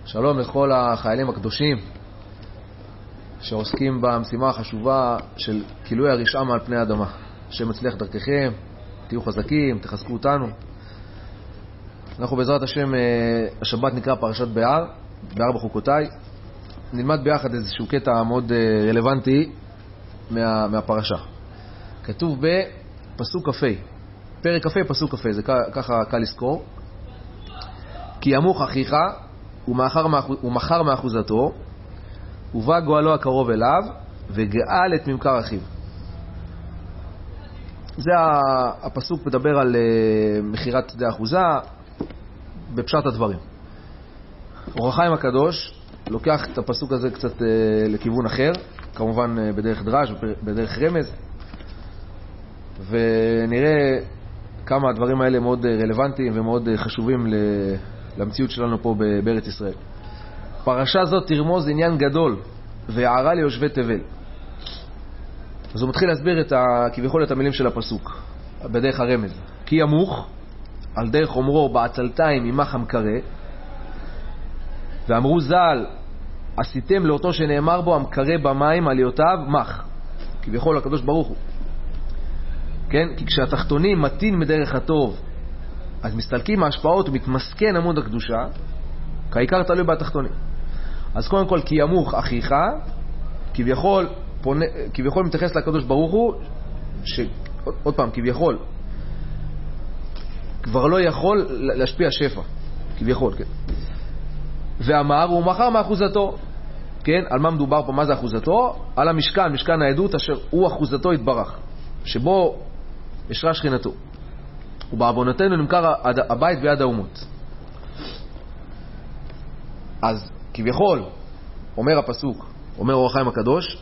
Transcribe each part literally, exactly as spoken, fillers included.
שלום לכל החיילים הקדושים שעוסקים במשימה החשובה של גילוי הרשעה על פני האדמה. השם מצליח דרככם, תהיו חזקים, תחזקו אותנו. אנחנו בעזרת השם, השבת נקרא פרשת בהר, בהר בחוקותיי. נלמד ביחד איזשהו קטע מאוד רלוונטי מה, מהפרשה. כתוב בפסוק כ"ה, פרק כ"ה פסוק כ"ה, זה ככה קל לזכור. כי ימוך אחיך ומחר מאחוזתו, ובא גואלו הקרוב אליו, וגאל את ממכר אחיו. זה הפסוק מדבר על מחירת שדה אחוזה בפשט הדברים. אור החיים הקדוש לוקח את הפסוק הזה קצת לכיוון אחר, כמובן בדרך דרש, בדרך רמז, ונראה כמה הדברים האלה מאוד רלוונטיים ומאוד חשובים למציאות שלנו פה בארץ ישראל. פרשה זאת תרמוז עניין גדול והערה ליושבי תבל. אז הוא מתחיל להסביר את ה... כביכול את המילים של הפסוק בדרך הרמז. כי ימוך על דרך אומרו בעצלתיים ממח המקרה, ואמרו ז"ל עשיתם לאותו שנאמר בו המקרה במים עליותיו מח, כביכול הקדוש ברוך הוא. כן? כי כשהתחתונים מתין מדרך הטוב, אז מסתלקים ההשפעות ומתמסכן עמוד הקדושה, כעיקר תלוי בתחתונים. אז קודם כל, כי ימוך אחיך, כביכול, פונה, כביכול מתייחס לקדוש ברוך הוא, ש... עוד פעם, כביכול, כבר לא יכול להשפיע שפע, כביכול, כן. ואמר, הוא מחר מאחוזתו, כן, על מה מדובר פה, מה זה אחוזתו? על המשכן, משכן העדות, אשר הוא אחוזתו יתברך, שבו ישרה שכינתו. ובעוונותינו נמכר הבית ביד האומות. אז כביכול, אומר הפסוק, אומר אור החיים הקדוש,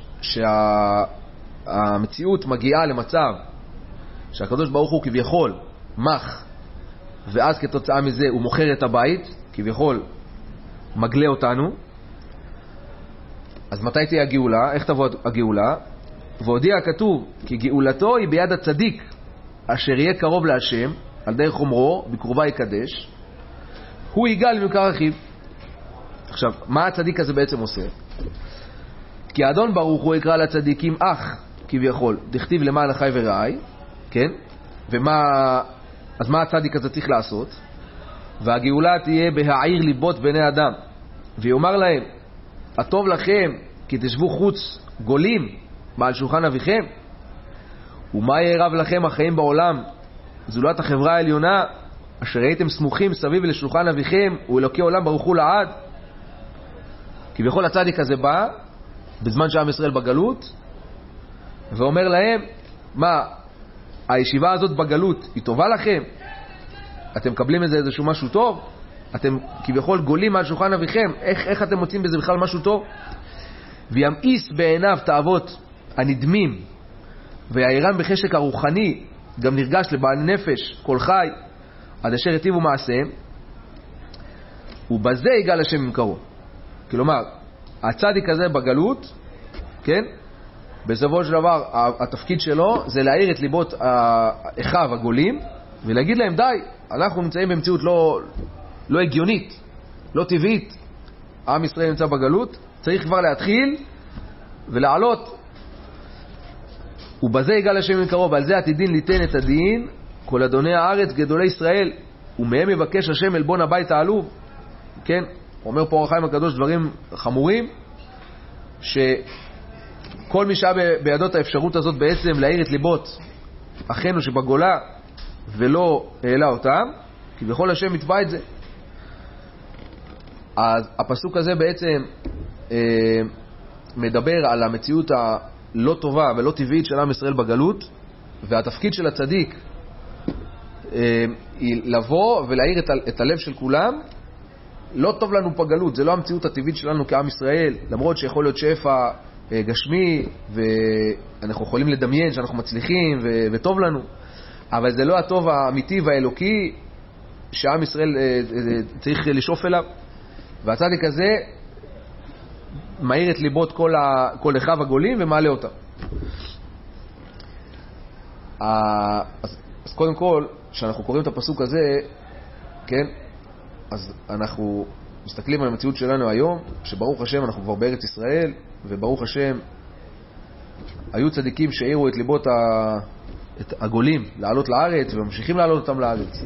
שהמציאות מגיעה למצב שהקדוש ברוך הוא כביכול מח, ואז כתוצאה מזה הוא מוכר את הבית, כביכול מגלה אותנו. אז מתי תהיה הגאולה? איך תבוא הגאולה? והודיע כתוב, כי גאולתו היא ביד הצדיק, אשר יהיה קרוב להשם, על דרך אומרו, בקרובה יקדש, הוא יגאל ממכר אחיו. עכשיו, מה הצדיק הזה בעצם עושה? כי האדון ברוך הוא יקרא לצדיקים אח, כביכול, דכתיב למען אחי ורעי, כן? ומה, אז מה הצדיק הזה צריך לעשות? והגאולה תהיה בהעיר ליבות בני אדם, ויאמר להם, הטוב לכם כי תשבו חוץ גולים מעל שולחן אביכם, ומה יערב לכם החיים בעולם זולת החברה העליונה אשר הייתם סמוכים סביב לשולחן אביכם ואלוקי עולם ברוך הוא לעד. כביכול הצדיק הזה בא בזמן שעם ישראל בגלות ואומר להם, מה, הישיבה הזאת בגלות היא טובה לכם? אתם מקבלים איזה איזשהו משהו טוב? אתם כביכול גולים על שולחן אביכם, איך, איך אתם מוצאים בזה בכלל משהו טוב? וימאיס בעיניו תאוות הנדמים, והירם בחשק הרוחני גם נרגש לבעל נפש כל חי עד אשר יטיבו מעשיהם, ובזה יגאל השם ממכרו. כלומר, הצדיק הזה בגלות, כן? בסופו של דבר התפקיד שלו זה להאיר את ליבות אחיו הגולים ולהגיד להם, די, אנחנו נמצאים במציאות לא, לא הגיונית, לא טבעית. עם ישראל נמצא בגלות, צריך כבר להתחיל ולעלות. ובזה יגאל השם ממכרו, ועל זה עתידין ליתן את הדין כל אדוני הארץ גדולי ישראל, ומהם יבקש השם אלבון הבית העלוב. כן, אומר פה אור החיים הקדוש דברים חמורים, שכל מי שהיה בידות האפשרות הזאת בעצם להאיר את ליבות אחינו שבגולה ולא העלה אותם, כי בכל השם יתבע את זה. אז הפסוק הזה בעצם אה, מדבר על המציאות הלא טובה ולא טבעית של עם ישראל בגלות, והתפקיד של הצדיק אה, היא לבוא ולהאיר את, ה, את הלב של כולם. לא טוב לנו בגלות, זה לא המציאות הטבעית שלנו כעם ישראל, למרות שיכול להיות שפע אה, גשמי ואנחנו יכולים לדמיין שאנחנו מצליחים ו, וטוב לנו, אבל זה לא הטוב האמיתי והאלוקי שעם ישראל אה, אה, צריך לשאוף אליו. והצדיק הזה מאיר את ליבות כל, ה, כל אחיו הגולים ומעלה אותם. אז, אז קודם כל, כשאנחנו קוראים את הפסוק הזה, כן, אז אנחנו מסתכלים על המציאות שלנו היום, שברוך השם אנחנו כבר בארץ ישראל, וברוך השם היו צדיקים שהעירו את ליבות את הגולים לעלות לארץ, וממשיכים לעלות אותם לארץ.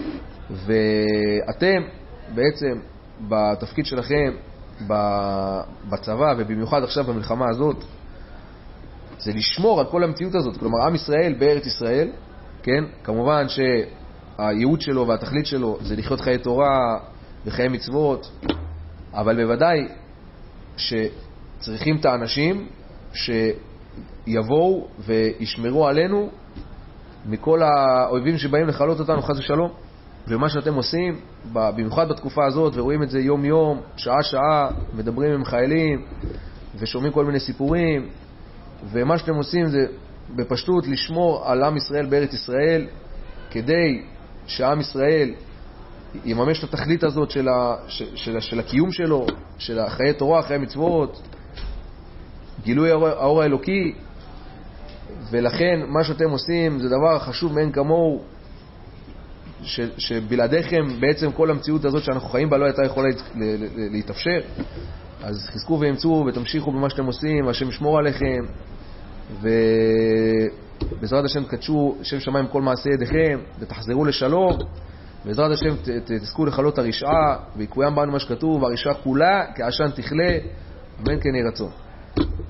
ואתם בעצם בתפקיד שלכם בצבא, ובמיוחד עכשיו במלחמה הזאת, זה לשמור על כל המציאות הזאת. כלומר, עם ישראל בארץ ישראל, כן? כמובן שהייעוד שלו והתכלית שלו זה לחיות חיי תורה וחיי מצוות, אבל בוודאי שצריכים את האנשים שיבואו וישמרו עלינו מכל האויבים שבאים לחלות אותנו חס ושלום. ומה שאתם עושים, במיוחד בתקופה הזאת, ורואים את זה יום יום, שעה שעה, מדברים עם חיילים ושומעים כל מיני סיפורים, ומה שאתם עושים זה בפשטות לשמור על עם ישראל בארץ ישראל, כדי שעם ישראל יממש את התכלית הזאת של, ה, של, של הקיום שלו, של חיי תורה, חיי מצוות, גילוי האור, האור האלוקי. ולכן מה שאתם עושים זה דבר חשוב מאין כמוהו, ש, שבלעדיכם בעצם כל המציאות הזאת שאנחנו חיים בה לא הייתה יכולה להתאפשר. אז חזקו ואמצו ותמשיכו במה שאתם עושים, והשם ישמור עליכם, ובעזרת השם תקדשו שם שמיים כל מעשי ידיכם, ותחזרו לשלום. בעזרת השם תזכו לחלות הרשעה, ויקוים בנו מה שכתוב, והרשעה כולה כעשן תכלה, אמן כן יהי רצון.